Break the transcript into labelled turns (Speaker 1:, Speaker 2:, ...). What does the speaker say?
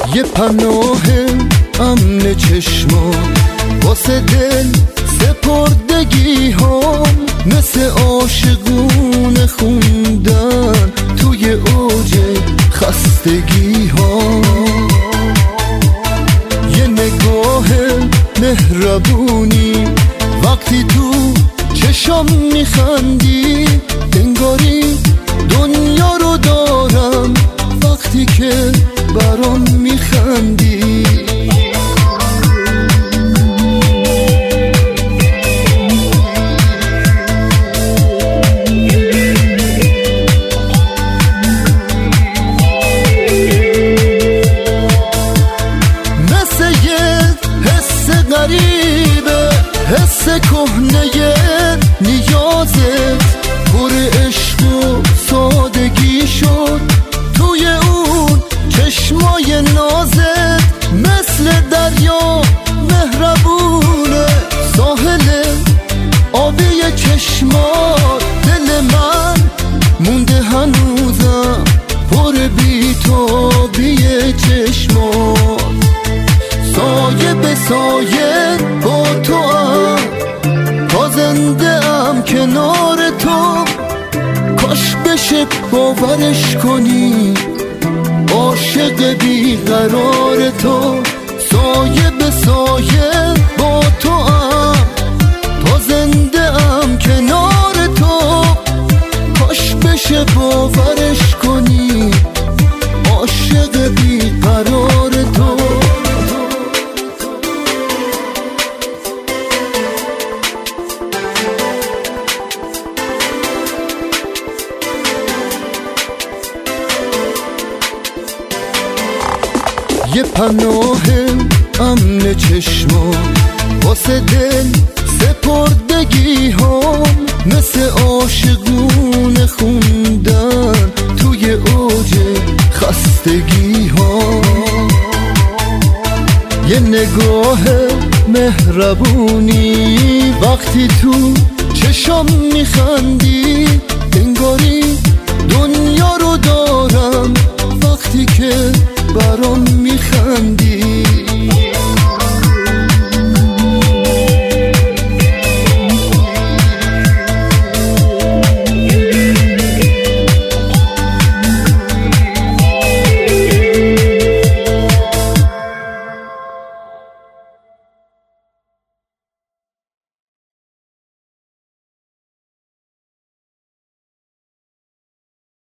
Speaker 1: یه پناه امن چشما واسه دل سپردگی ها، مثل عاشقون خوندن توی اوج خستگی ها. یه نگاه مهربونی وقتی تو چشم میخندی، انگاری دنیا رو دارم وقتی که برام میخندی. مثل یه حس غریبه، حس کهنه نیازت، پر عشق و سادگی شد توی اون چشمای نازت. مثل دریا مهربونه ساحل آبی چشمات، دل من مونده هنوزم پر بی‌تابی چشمات. سایه به سایه با تو هم تا زنده ام کنار تو، کاش بشه باورش کنی عاشق بیقرار تو. سایه به سایه با تو هم تا زنده ام کنار تو، کاش بشه باورش کنی عاشق بیقرار تو. یه پناه امن چشما واسه دل سپردگی ها، مثل عاشقون خوندن توی اوج خستگی ها. یه نگاه مهربونی وقتی تو چشم میخندی، انگاری دنیا رو دارم وقتی که برام میخندی.